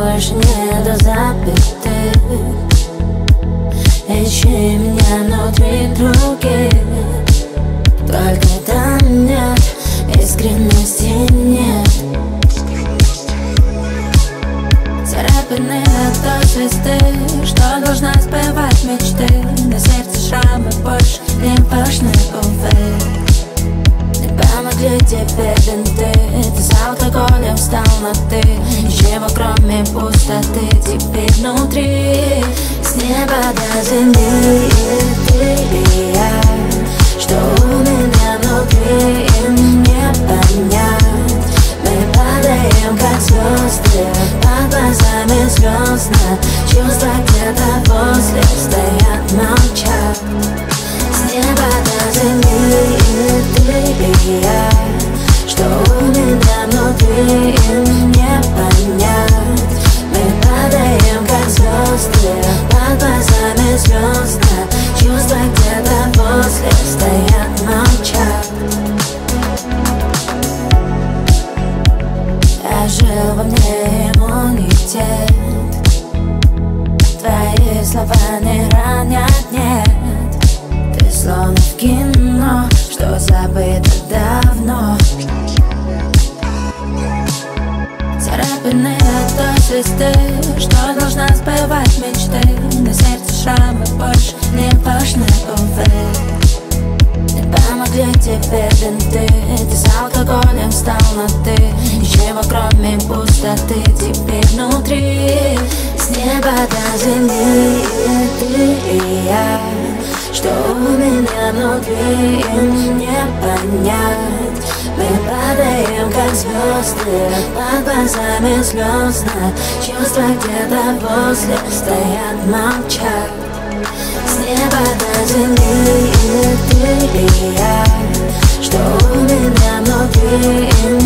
больше нету запятых. Ищи меня внутри других. Только там нет искренности, нет. Царапины от звезды, что должна сбывать мечты. На сердце шрамы больше не важны, увы. Не помогли тебе бинты, ты с алкоголем стал на ты. Ничего кроме пустоты теперь внутри. С неба до земли ты и я. Что у меня внутри, им не понять. Мы падаем как звезды, под глазами звездно. Чувства где-то возле стоят, молчат. С неба до земли ты и я. Что у меня внутри, им не понять. Мы падаем как звезды, под глазами звездно. Чувства где-то возле стоят, молчат. Я жил во мне иммунитет. Твои слова не ранят, нет. Ты словно в кино, что забыто давно. Царапины от звезды, что должна сбывать мечты. На сердце шрамы больше не важны, увы. Не помогли тебе бинты, ты с алкоголем стал на ты. Ничего кроме пустоты теперь внутри. С неба до земли ты и я. Что у меня внутри, им не понять. Мы падаем как звезды, под глазами звездно. Чувства где-то возле стоят, молчат. С неба до земли ты и я. Что у меня внутри, им